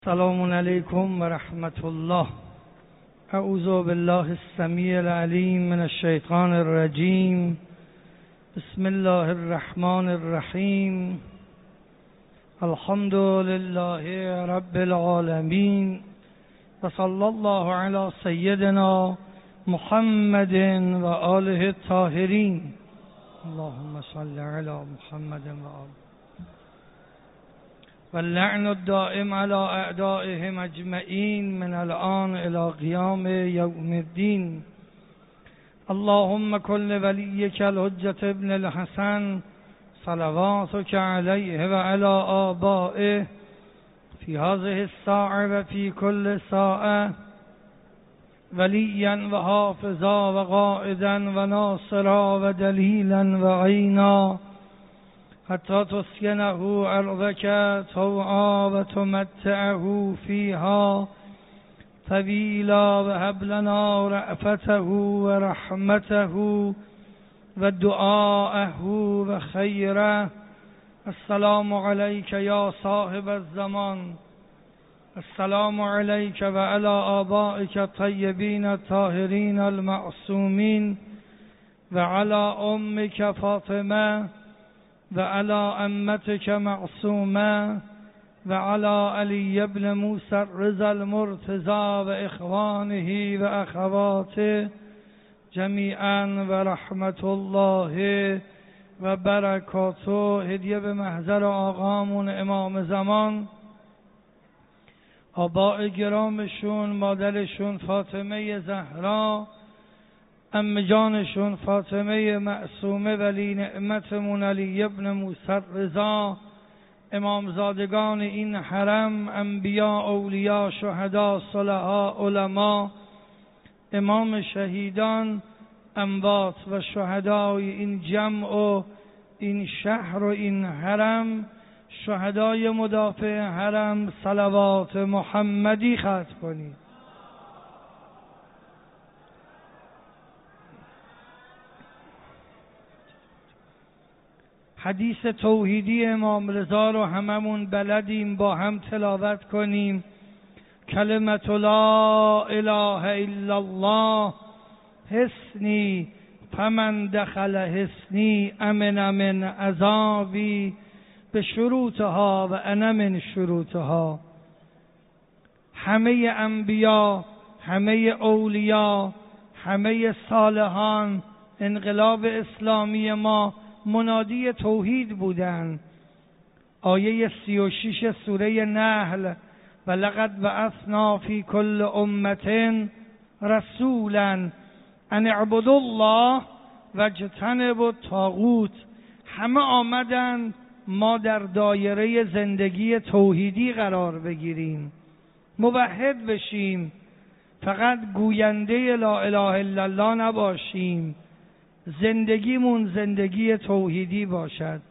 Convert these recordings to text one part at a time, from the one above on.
السلام علیکم و رحمت الله. اعوذ بالله السمیع العلیم من الشیطان الرجیم. بسم الله الرحمن الرحیم. الحمد لله رب العالمین و صلی الله علی سیدنا محمد و آله الطاهرین. اللهم صل علی محمد و آله واللعن الدائم على اعدائهم اجمعین من الان الى قیام یوم الدین. اللهم کل ولیک الحجة ابن الحسن صلواتک علیه و علی آبائه فی هذه الساعة و فی کل ساعة ولیا و حافظا و قائدا و ناصرا و دلیلا و عینا حتی تسکنه ارضک طوعا و تمتعه فیها طویلا و هب لنا رأفته و رحمته و دعاءه و خیره. السلام علیک یا صاحب الزمان. السلام علیک و علی آبائک الطیبین الطاهرین المعصومین و علی امک فاطمه و علی امتک معصومه و علی علی ابن موسی الرضا المرتضی و اخوانه و اخواته جمیعا و رحمت الله و برکاته. هدیه به محضر آقامون امام زمان، آباء گرامشون، مادرشون فاطمه زهرا، عمه جانشون فاطمه معصومه، ولی نعمتمون علی ابن موسی الرضا، امامزادگان این حرم، انبیا، اولیا، شهدا، صلحا، علما، امام شهیدان، اموات و شهدای این جمع و این شهر و این حرم، شهدای مدافع حرم، صلوات محمدی ختم کنید. حدیث توحیدی امام رضا رو هممون بلدیم، با هم تلاوت کنیم. کلمت لا اله الا الله حسنی فمن دخل حسنی امن من عذابی به شروطها و انا من شروطها. همه انبیا، همه اولیا، همه صالحان انقلاب اسلامی ما منادی توحید بودند. آیه 36 سوره نحل: و لقد بعثنا فی کل امة رسولا ان اعبدوا الله و اجتنبوا الطاغوت. همه آمدن ما در دایره زندگی توحیدی قرار بگیریم، موحد بشیم، فقط گوینده لا اله الا الله نباشیم، زندگیمون زندگی توحیدی باشد.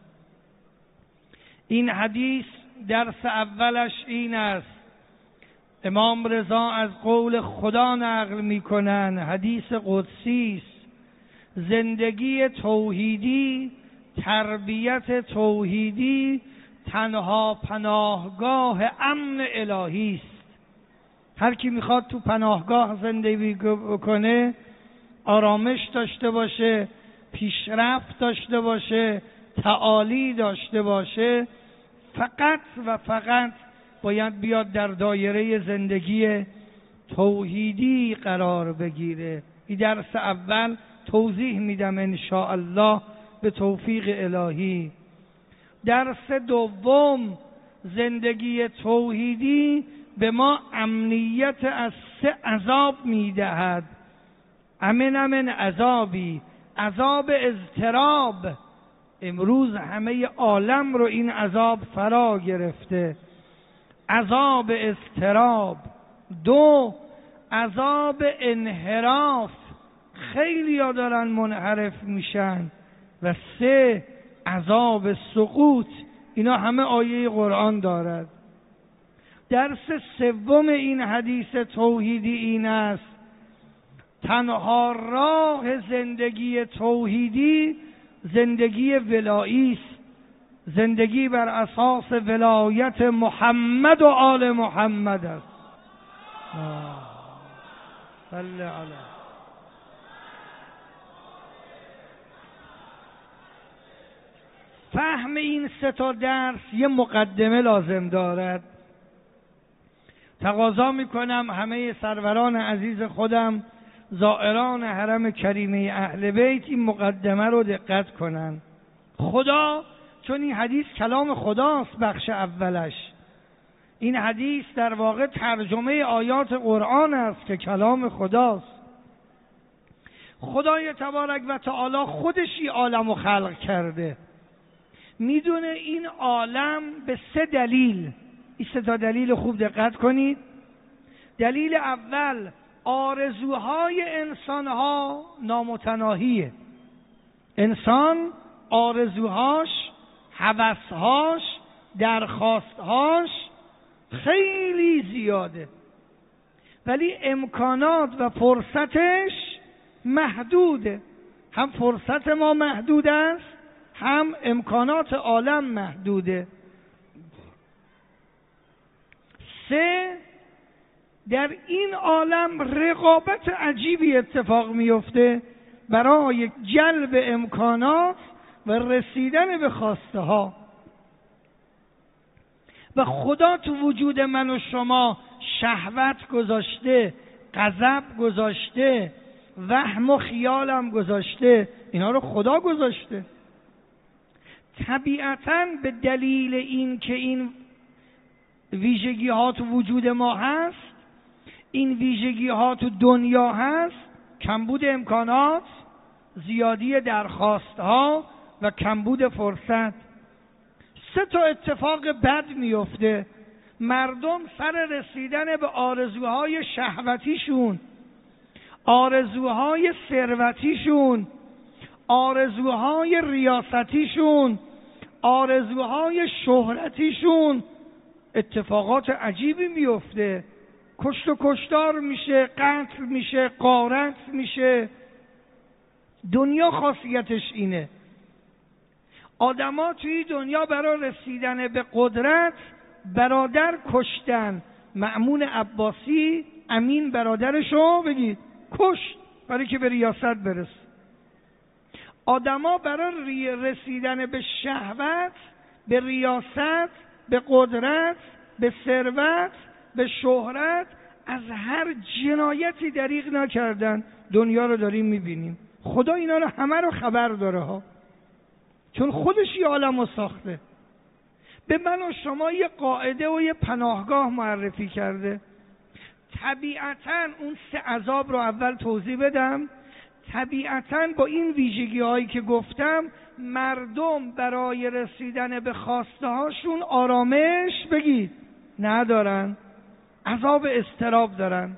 این حدیث درس اولش این است. امام رضا از قول خدا نقل میکنن، حدیث قدسی است: زندگی توحیدی، تربیت توحیدی تنها پناهگاه امن الهی است. هر کی میخواد تو پناهگاه زندگی بکنه، آرامش داشته باشه، پیشرفت داشته باشه، تعالی داشته باشه، فقط و فقط باید بیاد در دایره زندگی توحیدی قرار بگیره. این درس اول توضیح میدم انشاءالله به توفیق الهی. درس دوم: زندگی توحیدی به ما امنیت از 3 عذاب میدهد. امن من عذابی، عذاب اضطراب. امروز همه عالم رو این عذاب فرا گرفته. عذاب اضطراب. 2 عذاب انحراف، خیلی ها دارن منحرف میشن. و 3 عذاب سقوط. اینا همه آیه قرآن دارد. درس سوم این حدیث توحیدی این است: تنها راه زندگی توحیدی زندگی ولایی است، زندگی بر اساس ولایت محمد و آل محمد است. صلی علیه. فهم این سه تا درس یه مقدمه لازم دارد. تقاضا میکنم همه سروران عزیز خودم، زائران حرم کریمه اهل بیت، این مقدمه رو دقت کنن. خدا، چون این حدیث کلام خداست، بخش اولش، این حدیث در واقع ترجمه آیات قرآن است که کلام خداست. خدای تبارک و تعالی خودش این عالم رو خلق کرده. میدونه این عالم به 3 دلیل، این 3 تا دلیل خوب دقت کنید. دلیل اول، آرزوهای انسانها نامتناهیه. انسان آرزوهاش، هوسهاش، درخواستهاش خیلی زیاده، ولی امکانات و فرصتش محدوده. هم فرصت ما محدود است، هم امکانات عالم محدوده. 3، در این عالم رقابت عجیبی اتفاق میفته برای جلب امکانات و رسیدن به خواسته ها. و خدا تو وجود من و شما شهوت گذاشته، غضب گذاشته، وهم و خیالم گذاشته. اینا رو خدا گذاشته. طبیعتاً به دلیل این که این ویژگی ها تو وجود ما هست، این ویژگی ها تو دنیا هست، کمبود امکانات، زیادی درخواست ها و کمبود فرصت. 3 تا اتفاق بد میفته. مردم سر رسیدن به آرزوهای شهوتیشون، آرزوهای ثروتیشون، آرزوهای ریاستیشون، آرزوهای شهرتیشون اتفاقات عجیبی میفته. کشت و کشتار میشه، قتل میشه، غارت میشه. دنیا خاصیتش اینه. آدما توی دنیا برای رسیدن به قدرت برادر کشتن. مأمون عباسی امین برادرشو بگید کشت برای که به ریاست برسه. آدما برای رسیدن به شهوت، به ریاست، به قدرت، به ثروت، به شهرت از هر جنایتی دریغ نکردن. دنیا رو داریم میبینیم. خدا اینا رو همه رو خبر داره ها، چون خودش یه عالم رو ساخته. به من و شما یه قاعده و یه پناهگاه معرفی کرده. طبیعتاً اون 3 عذاب رو اول توضیح بدم. طبیعتاً با این ویژگی هایی که گفتم، مردم برای رسیدن به خواسته هاشون آرامش بگید ندارن، عذاب اضطراب دارن.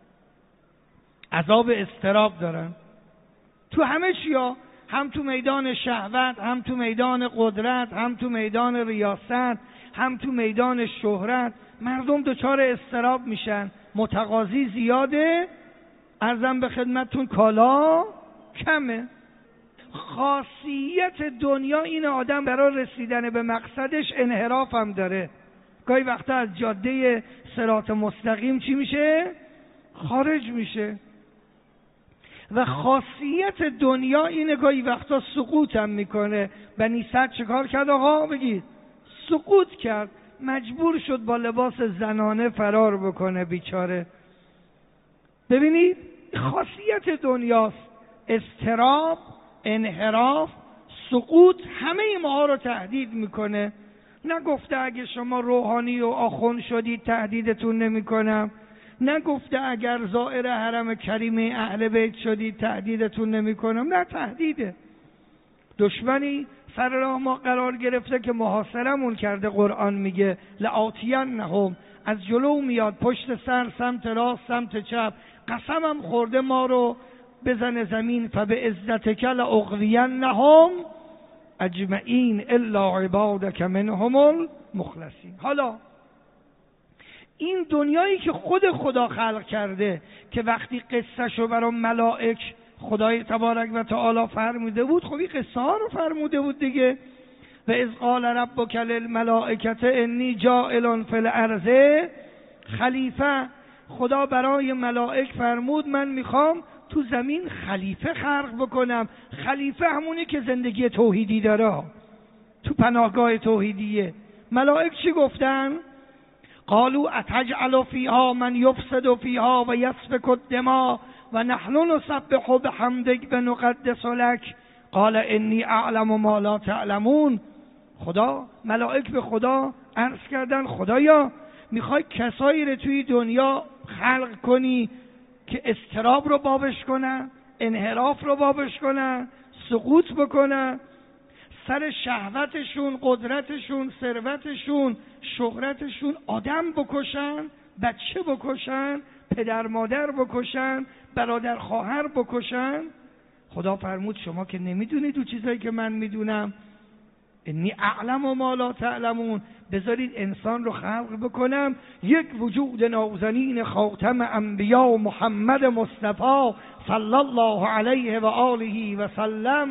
عذاب اضطراب دارن تو همه چیا، هم تو میدان شهوت، هم تو میدان قدرت، هم تو میدان ریاست، هم تو میدان شهرت. مردم دچار اضطراب میشن. متقاضی زیاده، عرضم به خدمتتون کالا کمه. خاصیت دنیا این آدم برای رسیدن به مقصدش انحراف هم داره. گاهی وقتا از جاده صراط مستقیم چی میشه؟ خارج میشه. و خاصیت دنیا اینه گاهی وقتا سقوط هم میکنه. بنی سعد چه کار کرد آقا؟ بگید سقوط کرد، مجبور شد با لباس زنانه فرار بکنه بیچاره. ببینید خاصیت دنیاست. اضطراب، انحراف، سقوط همه ما رو تهدید میکنه. نگفته اگه شما روحانی و آخوند شدید تهدیدتون نمیکنم، نگفته اگر زائر حرم کریمه اهل بیت شدید تهدیدتون نمیکنم. نه، تهدیده. دشمنی سر راه ما قرار گرفته که محاصرمون کرده. قرآن میگه لآتینهم، از جلو میاد، پشت سر، سمت راست، سمت چپ. قسمم خورده ما رو بزن زمین. فبعزتک لأغوینهم اجمعین الا عبادک منهم المخلصین. حالا این دنیایی که خود خدا خلق کرده، که وقتی قصهشو برای ملائک خدای تبارک و تعالی فرموده بود، خب این قصه ها رو فرموده بود دیگه. و اذ قال ربک للملائکه انی جاعل فی الارض خلیفه. خدا برای ملائک فرمود من میخوام تو زمین خلیفه خلق بکنم. خلیفه همونی که زندگی توحیدی داره، تو پناهگاه توحیدیه. ملائک چی گفتن؟ قالوا اتجعل فیها من یفسد فیها و یسفک الدماء و نحن نسبح بحمدک و نقدس لک قال انی اعلم ما لا تعلمون. ملائک به خدا عرض کردن خدایا میخوای کسایی رو توی دنیا خلق کنی که اضطراب رو بابش کنن، انحراف رو بابش کنن، سقوط بکنن، سر شهوتشون، قدرتشون، ثروتشون، شهرتشون آدم بکشن، بچه بکشن، پدر مادر بکشن، برادر خواهر بکشن. خدا فرمود شما که نمیدونید اون چیزایی که من میدونم، انی اعلم و ما لا تعلمون. بذارید انسان رو خلق بکنم، یک وجود نازنین خاتم انبیا و محمد مصطفی صلی الله علیه و آله و سلم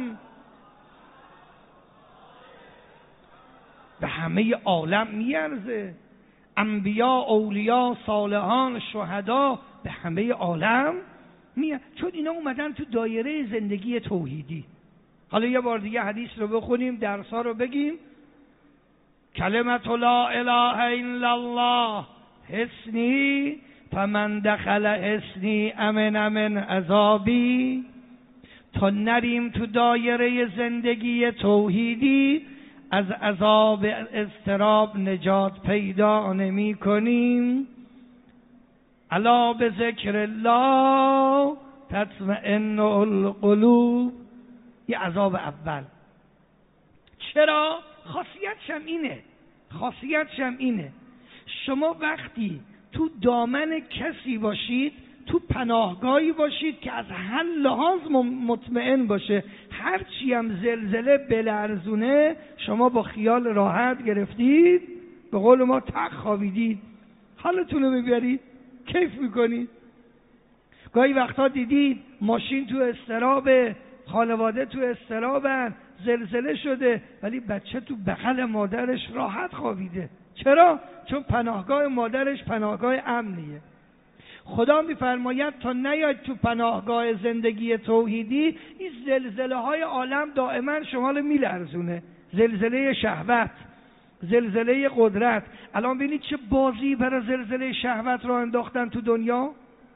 به همه عالم میارزه. انبیا، اولیا، صالحان، شهدا به همه عالم میارزه، چون اینا اومدن تو دایره زندگی توحیدی. حالا یه بار دیگه حدیث رو بخونیم، درس‌ها رو بگیم. کلمت لا اله الا الله حصنی فمن دخل حصنی امن من عذابی. تا نریم تو دایره زندگی توحیدی از عذاب اضطراب نجات پیدا نمی کنیم. الا به ذکر الله تطمئن القلوب. یه عذاب اول. چرا؟ خاصیتش هم اینه شما وقتی تو دامن کسی باشید، تو پناهگاهی باشید که از هر لحاظ مطمئن باشه، هرچی هم زلزله بلرزونه شما با خیال راحت گرفتید، به قول ما تق خوابیدید، حالتون رو ببرید، کیف میکنید. گاهی وقتا دیدید ماشین تو اضطراب، خانواده تو اضطرابن، زلزله شده ولی بچه تو بغل مادرش راحت خوابیده. چرا؟ چون پناهگاه مادرش پناهگاه امنیه. خدا میفرماید تا نیاید تو پناهگاه زندگی توحیدی، این زلزله های عالم دائما شما رو میلرزونه. زلزله شهوت، زلزله قدرت. الان ببینید چه بازی برای زلزله شهوت را انداختن تو دنیا.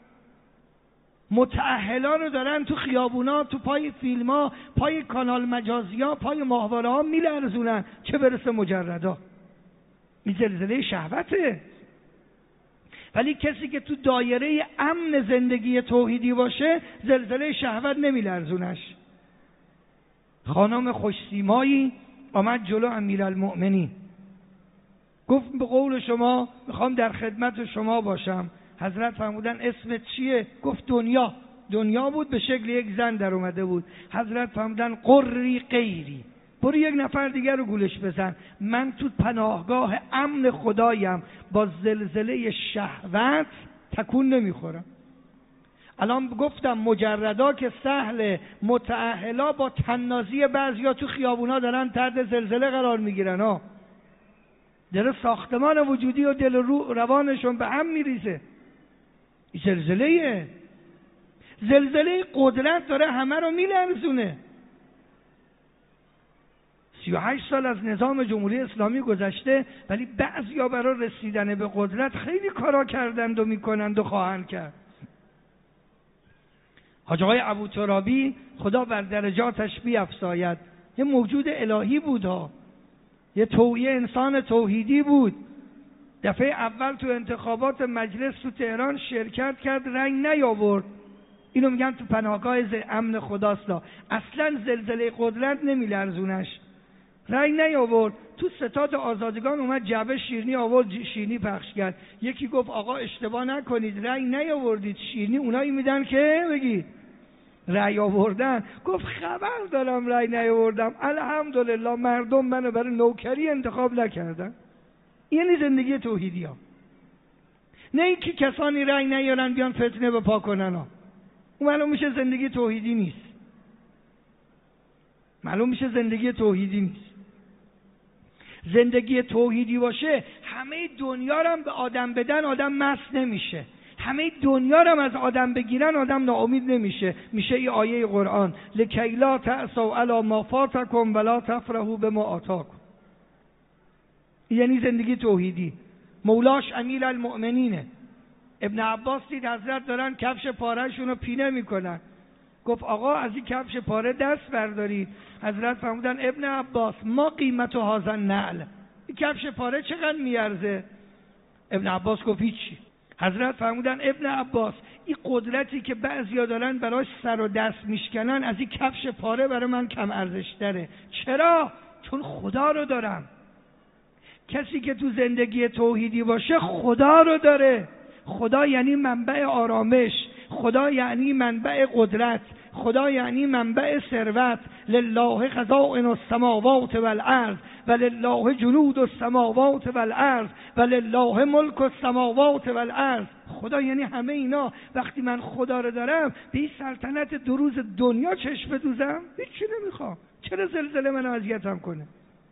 متأهلا رو دارن تو خیابونا، تو پای فیلم‌ها، پای کانال مجازی‌ها، پای ماهواره‌ها میلرزونن، چه برسه مجردا. این زلزله شهوته. ولی کسی که تو دایره امن زندگی توحیدی باشه زلزله شهوت نمیلرزونش. خانم خوشسیمایی آمد جلو امیرالمؤمنین، گفت به قول شما میخوام در خدمت شما باشم. حضرت فرمودن اسمت چیه؟ گفت دنیا بود، به شکل یک زن در اومده بود. حضرت فرمودن قری غیری، برو یک نفر دیگر رو گولش بزن، من تو پناهگاه امن خدایم، با زلزله شهوت تکون نمیخورم. الان گفتم مجردا که سهل، متأهلا با تنازی بعضیا تو خیابونا دارن تحت زلزله قرار میگیرن ها. داره ساختمان وجودی و دل و روانشون به هم میریزه. زلزله قدرت داره همه رو میلرزونه. 38 سال از نظام جمهوری اسلامی گذشته، ولی بعضیا برای رسیدن به قدرت خیلی کارا کردند و میکنند و خواهند کرد. حاج آقای ابوترابی خدا بر درجاتش بیفزاید، یه موجود الهی بود ها، یه انسان توحیدی بود. دفعه اول تو انتخابات مجلس تو تهران شرکت کرد، رنگ نیاورد. اینو میگن تو پناهگاه امن خداست. اصلا زلزله قدرت نمیلرزونش، رنگ نیاورد. تو ستاد آزادگان اومد جعبه شیرینی آورد، شیرینی پخش کرد. یکی گفت آقا اشتباه نکنید، رنگ نیاوردید، شیرینی اونایی میدن که بگید رأی آوردن. گفت خبر دارم رأی نیاوردم، الحمدلله مردم منو برای نوکری انتخاب نکردن. یعنی زندگی توحیدی ها، نه اینکه کسانی رأی نیارن بیان فتنه بپا کنن ها. اون معلوم میشه زندگی توحیدی نیست. زندگی توحیدی باشه همه دنیا رو هم به آدم بدن آدم مست نمیشه، همه دنیا رو هم از آدم بگیرن آدم ناامید نمیشه. میشه این آیه قرآن لکی لا تأسوا علی ما فاتکم ولا تفرحوا بما آتاکم. یعنی زندگی توحیدی. مولاش امیر المؤمنینه. ابن عباس دید حضرت دارن کفش پارهشون رو پینه میکنن، گفت آقا از این کفش پاره دست بردارید. حضرت فرمودن ابن عباس ما قیمت هذا النعل، این کفش پاره چقدر میارزه؟ ابن عباس گفت هیچی. حضرت فرمودن ابن عباس این قدرتی که بعضیا دارن براش سر و دست میشکنن از این کفش پاره برای من کم ارزش تره. چرا؟ چون خدا رو دارم. کسی که تو زندگی توحیدی باشه خدا رو داره. خدا یعنی منبع آرامش، خدا یعنی منبع قدرت، خدا یعنی منبع ثروت. لله خزائن السماوات والارض ولله جنود السماوات والارض ولله ملک السماوات والارض. خدا یعنی همه اینا. وقتی من خدا رو دارم به این سلطنت دو روز دنیا چشم بدوزم؟ هیچی نمیخوام. چرا زلزله من اذیتم کنه؟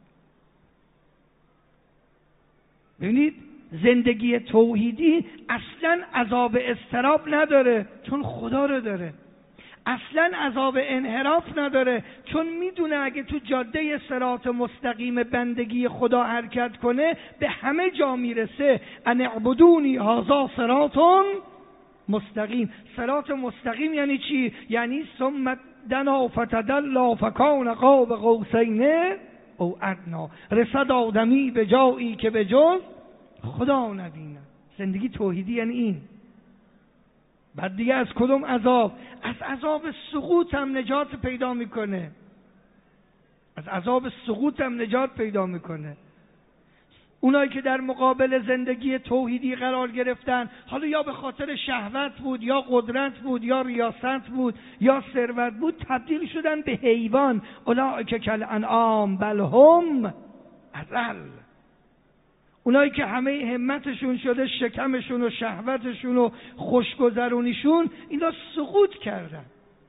ببینید زندگی توحیدی اصلا عذاب اضطراب نداره چون خدا رو داره. اصلا عذاب انحراف نداره چون میدونه اگه تو جاده صراط مستقیم بندگی خدا حرکت کنه به همه جا میرسه. ان اعبدونی هذا صراط مستقیم. صراط مستقیم یعنی چی؟ یعنی ثم دنا فتدلا فکان قاب قوسین او ادنا. رسد آدمی به جایی که به جز خدا نبینه. زندگی توحیدی یعنی این. بعد دیگه از کدوم عذاب؟ از عذاب سقوط هم نجات پیدا میکنه. از عذاب سقوط هم نجات پیدا میکنه. اونایی که در مقابل زندگی توحیدی قرار گرفتن، حالا یا به خاطر شهوت بود یا قدرت بود یا ریاست بود یا ثروت بود، تبدیل شدن به حیوان. اولئک کالانعام بل هم اضل. اونایی که همه همتشون شده شکمشون و شهوتشون و خوشگذرونیشون، اینا سقوط کردن.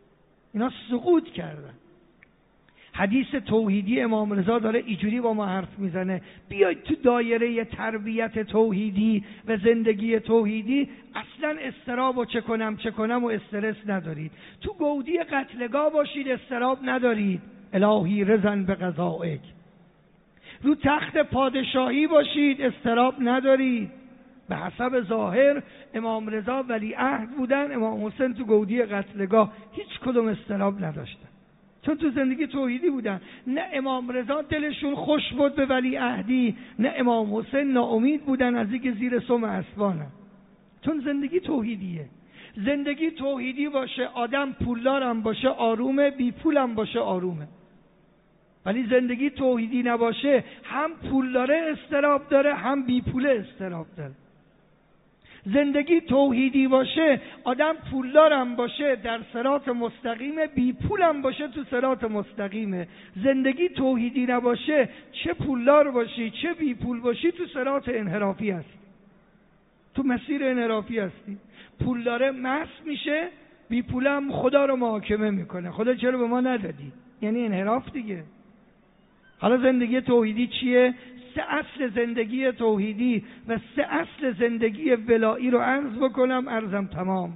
حدیث توحیدی امام رضا داره اینجوری با ما حرف میزنه: بیاید تو دایره تربیت توحیدی و زندگی توحیدی اصلا استراب و چه کنم و استرس ندارید. تو گودی قتلگاه باشید استراب ندارید. الهی رضن به قضائک. رو تخت پادشاهی باشید استراب ندارید. به حسب ظاهر امام رضا ولی عهد بودن، امام حسین تو گودی قتلگاه هیچ کدوم استراب نداشتن چون تو زندگی توحیدی بودن. نه امام رضا دلشون خوش بود به ولی عهدی، نه امام حسین ناامید بودن از اینکه زیر سم اسبانن، چون زندگی توحیدیه. زندگی توحیدی باشه آدم پولدارم باشه آرومه، بی پولم باشه آرومه. ولی زندگی توحیدی نباشه هم پولداره استراب داره هم بی پوله استراب داره. زندگی توحیدی باشه آدم پولدارم باشه در صراط مستقیمه، بی پولم باشه تو صراط مستقیمه. زندگی توحیدی نباشه چه پولدار باشی چه بی پول باشی تو صراط انحرافی هستی، تو مسیر انحرافی هستی. پولداره مست میشه، بی پولم خدا رو محاکمه میکنه. خدا چرا به ما ندادی؟ یعنی انحراف دیگه. حالا زندگی توحیدی چیه؟ 3 اصل زندگی توحیدی و 3 اصل زندگی ولایی رو عرض بکنم، عرضم تمام.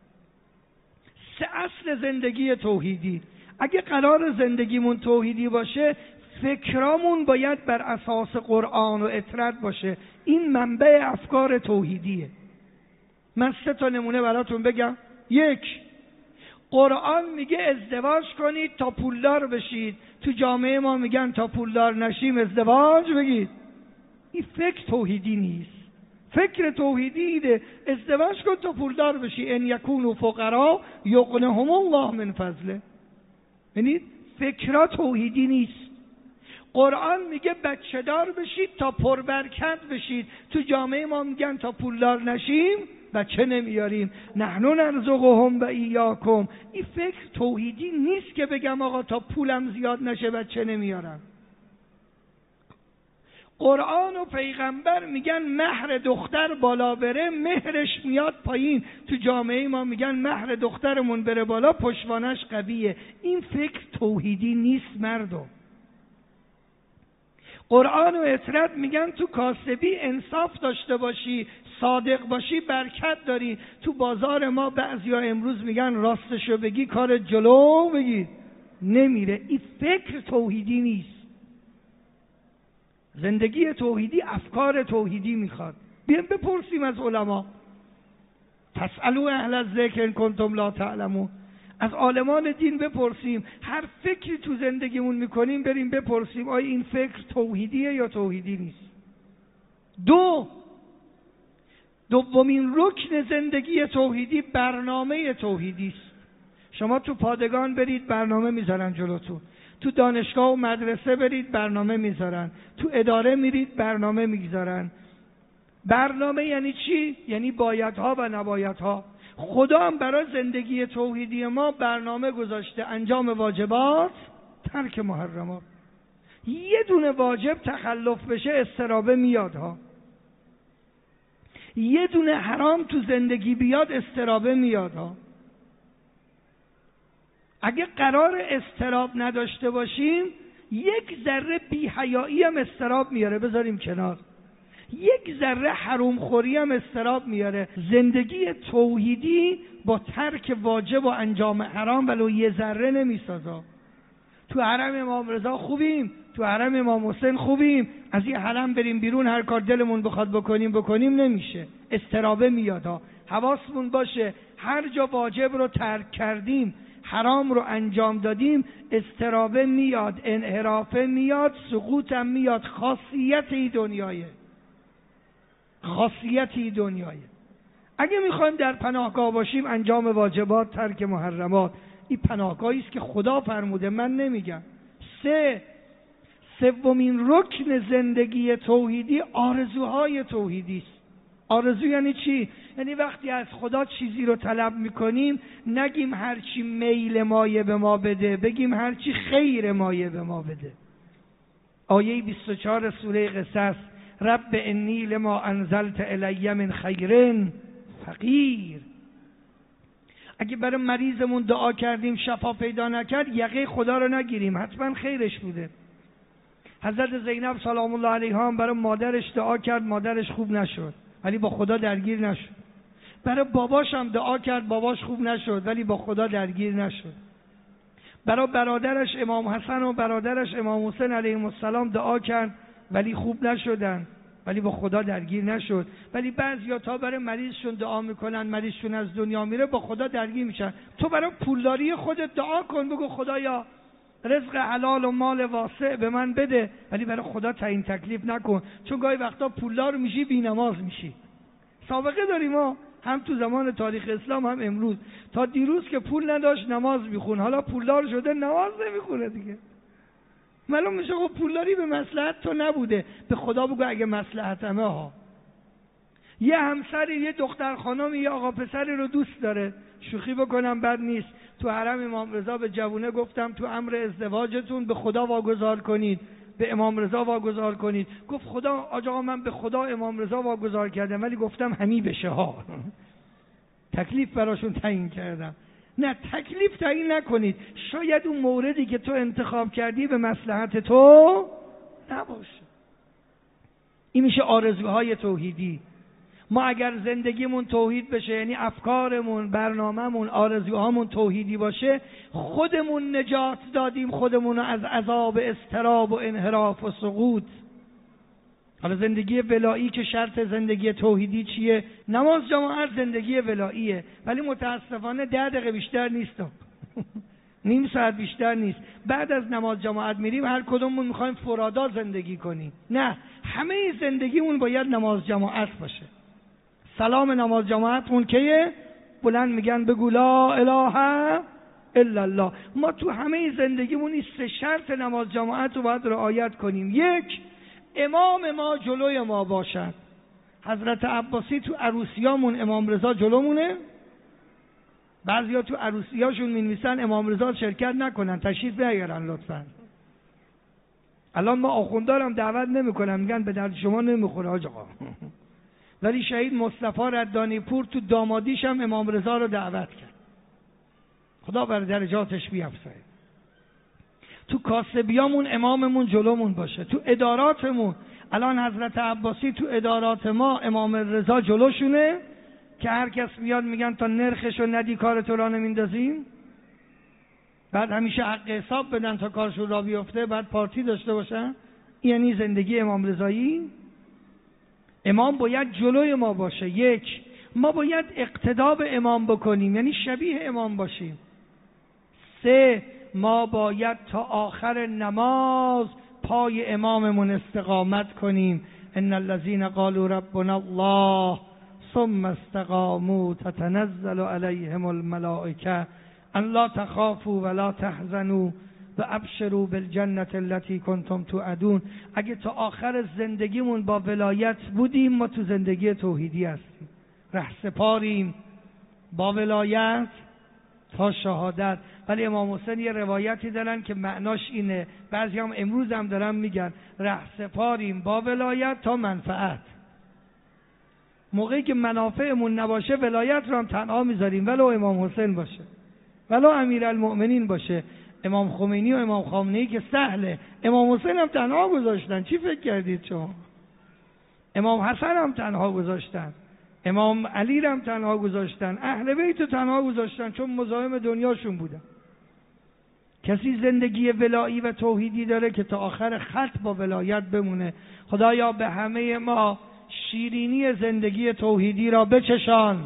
3 اصل زندگی توحیدی. اگه قرار زندگیمون توحیدی باشه فکرامون باید بر اساس قرآن و اطرت باشه. این منبع افکار توحیدیه. من 3 تا نمونه براتون بگم. 1. قرآن میگه ازدواج کنید تا پولدار بشید. تو جامعه ما میگن تا پولدار نشیم ازدواج بگید. این فکر توحیدی نیست. فکر توحیدی ایده ازدواج کن تا پولدار بشی. ان یکونوا فقراء یغنهم الله من فضله. یعنی فکرها توحیدی نیست. قرآن میگه بچه دار بشید تا پربرکت بشید. تو جامعه ما میگن تا پولدار نشیم بچه نمیاریم. نحن نرزقهم و ایاکم. این فکر توحیدی نیست که بگم آقا تا پولم زیاد نشه بچه نمیارم. قرآن و پیغمبر میگن مهر دختر بالا بره مهرش میاد پایین. تو جامعه ما میگن مهر دخترمون بره بالا پشتوانش قویه. این فکر توحیدی نیست مردم. قرآن و اطرت میگن تو کاسبی انصاف داشته باشی، صادق باشی، برکت داری. تو بازار ما بعضیا امروز میگن راستشو بگی کار جلو بگی نمیره. این فکر توحیدی نیست. زندگی توحیدی افکار توحیدی میخواد. بیایم بپرسیم از علما، فاسألوا اهل الذکر ان کنتم لا تعلمون. از عالمان دین بپرسیم، هر فکری تو زندگیمون میکنیم بریم بپرسیم آیا این فکر توحیدیه یا توحیدی نیست. دومین رکن زندگی توحیدی برنامه توحیدی است. شما تو پادگان برید برنامه میذارن جلوتون، تو دانشگاه و مدرسه برید برنامه میذارن، تو اداره میرید برنامه میذارن. برنامه یعنی چی؟ یعنی بایدها و نبایدها. خدا هم برای زندگی توحیدی ما برنامه گذاشته: انجام واجبات، ترک محرمات. یه دونه واجب تخلف بشه استرابه میاد ها. یه دونه حرام تو زندگی بیاد استرابه میاد ها. اگه قرار استراب نداشته باشیم یک ذره بی‌حیایی هم استراب میاره، بذاریم کنار. یک ذره حرام خوری هم استراب میاره. زندگی توحیدی با ترک واجب و انجام حرام ولو یه ذره نمیسازه. تو حرم امام رضا خوبیم، تو حرم امام حسین خوبیم، از این حرم بریم بیرون هر کار دلمون بخواد بکنیم نمیشه، استرابه میاد ها. حواسمون باشه هر جا واجب رو ترک کردیم، حرام رو انجام دادیم، استرابه میاد، انحرافه میاد، سقوط هم میاد. خاصیتی دنیایه. اگه میخوایم در پناهگاه باشیم انجام واجبات، ترک محرمات. این پناهگاهی است که خدا فرموده، من نمیگم. سومین رکن زندگی توحیدی آرزوهای توحیدی است. آرزو یعنی چی؟ یعنی وقتی از خدا چیزی رو طلب میکنیم نگیم هرچی میل مایه به ما بده، بگیم هرچی خیر مایه به ما بده. آیه 24 سوره قصص: رب انی لما انزلت الی من خیر فقیر. اگه برای مریضمون دعا کردیم شفا پیدا نکرد، یقه خدا رو نگیریم، حتما خیرش بوده. حضرت زینب سلام الله علیها هم برای مادرش دعا کرد، مادرش خوب نشد ولی با خدا درگیر نشد. برای باباش هم دعا کرد، باباش خوب نشد ولی با خدا درگیر نشد. برای برادرش امام حسن و برادرش امام حسین علیهم السلام دعا کرد ولی خوب نشدن ولی با خدا درگیر نشد. ولی بعضیا تا برای مریضشون دعا میکنن، مریضشون از دنیا میره، با خدا درگیر میشن. تو برای پولداری خودت دعا کن، بگو خدایا رزق حلال و مال واسع به من بده، ولی برای خدا تعیین تکلیف نکن، چون گاهی وقتا پولدار میشی بی نماز میشی. سابقه داریم ما، هم تو زمان تاریخ اسلام هم امروز. تا دیروز که پول نداشت نماز میخون، حالا پولدار شده نماز نمیخونه دیگه. معلوم میشه خب پولداری به مصلحت تو نبوده. به خدا بگو اگه مصلحتمه ها. یه همسری، یه دختر خانمی، یه آقا پسری رو دوست داره، شوخی بکنم بد نیست، تو حرم امام رضا به جوونه گفتم تو امر ازدواجتون به خدا واگذار کنید، به امام رضا واگذار کنید. گفت خدا آقا من به خدا امام رضا واگذار کردم ولی گفتم همی بشه ها. تکلیف براشون تعیین کردم. نه، تکلیف تعیین نکنید. شاید اون موردی که تو انتخاب کردی به مصلحت تو نباشه. این میشه آرزوهای توحیدی. ما اگر زندگیمون توحید بشه، یعنی افکارمون، برنامه‌مون، آرزوهامون توحیدی باشه، خودمون نجات دادیم خودمون از عذاب اضطراب و انحراف و سقوط. حالا زندگی ولایی که شرط زندگی توحیدی چیه؟ نماز جماعت زندگی ولاییه، ولی متاسفانه 10 دقیقه بیشتر نیست، نیم ساعت بیشتر نیست. بعد از نماز جماعت میریم هر کدوممون میخوایم فرادا زندگی کنیم. نه، همه زندگیمون باید نماز جماعت باشه. سلام نماز جماعتمون کیه؟ بلند میگن بگو لا اله الا الله. ما تو همه زندگیمون این 3 شرط نماز جماعت رو باید رعایت کنیم. 1، امام ما جلوی ما باشد. حضرت عباسی تو عروسیامون امام رضا جلومونه. بعضیا تو عروسیاشون می‌نویسن امام رضا شرکت نکنن، تشریف نیارن لطفاً. الان ما آخوندارم دعوت نمی‌کنن، میگن به درد شما نمیخوره حاج آقا. ولی شهید مصطفی ردانی پور تو دامادیش هم امام رضا رو دعوت کرد. خدا بر درجاتش بیفزاید. تو کاسبیامون اماممون جلومون باشه، تو اداراتمون. الان حضرت عباسی تو ادارات ما امام رضا جلوشونه که هر کس بیاد میگن تا نرخشو ندی کار تو را نمیندازیم. بعد همیشه حق حساب بدن تا کارشون را بیفته، بعد پارتی داشته باشن. یعنی زندگی امام رضایی. امام باید جلوی ما باشه. یک، ما باید اقتدا به امام بکنیم، یعنی شبیه امام باشیم. سه، ما باید تا آخر نماز پای اماممون استقامت کنیم. ان الذين قالوا ربنا الله ثم استقاموا تتنزل عليهم الملائكه ان لا تخافوا ولا تحزنوا وابشروا بالجنة التي كنتم توعدون. اگه تا آخر زندگیمون با ولایت بودیم، ما تو زندگی توحیدی هستیم، رهسپاریم با ولایت تا شهادت. ولی امام حسین یه روایتی دارن که معناش اینه، بعضی هم امروز هم دارن میگن رهسپاریم با ولایت تا منفعت. موقعی که منافعمون نباشه ولایت رو هم تنها میذاریم، ولو امام حسین باشه، ولو امیرالمؤمنین باشه. امام خمینی و امام خامنه‌ای که سهله، امام حسین هم تنها گذاشتن. چی فکر کردید شما؟ امام حسن هم تنها گذاشتن، امام علی هم تنها گذاشتن، اهل بیت تنها گذاشتن، چون مزاحم دنیاشون بودن. کسی زندگی ولایی و توحیدی داره که تا آخر خط با ولایت بمونه. خدایا به همه ما شیرینی زندگی توحیدی را بچشان،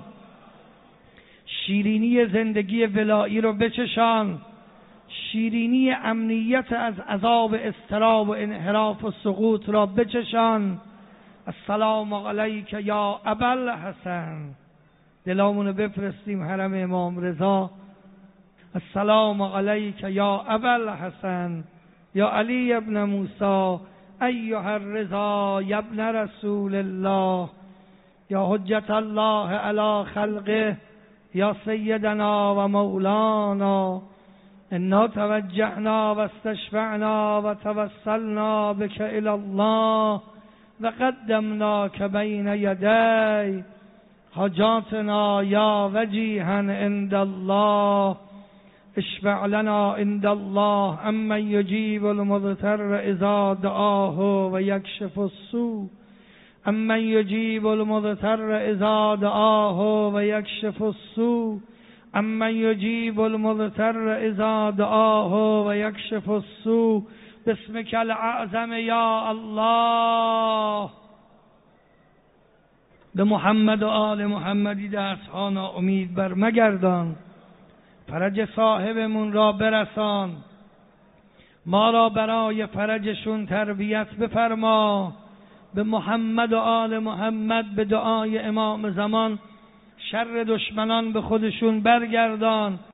شیرینی زندگی ولایی را بچشان، شیرینی امنیت از عذاب اضطراب و انحراف و سقوط را بچشان. السلام علیک یا ابوالحسن. دلامونو بفرستیم حرم امام رضا. السلام علیک یا ابوالحسن یا علی ابن موسی ایها الرضا یا ابن رسول الله یا حجت الله علی خلقه یا سیدنا و مولانا. انا توجهنا و استشفعنا و توسلنا بك الى الله و قدمناک بین یدی حاجاتنا یا وجیها عند الله. اشفع لنا عند الله امن یجیب المضطر اذا دعاه و یکشف السوء، امن یجیب المضطر اذا دعاه و یکشف السوء، امن یجیب المضطر اذا دعاه و یکشف السوء. بسمک الاعظم یا الله. به محمد و آل محمدی دستها ناامید بر مگردان، فرج صاحبمون را برسان، ما را برای فرجشون تربیت بفرما. به محمد و آل محمد به دعای امام زمان شر دشمنان به خودشون برگردان.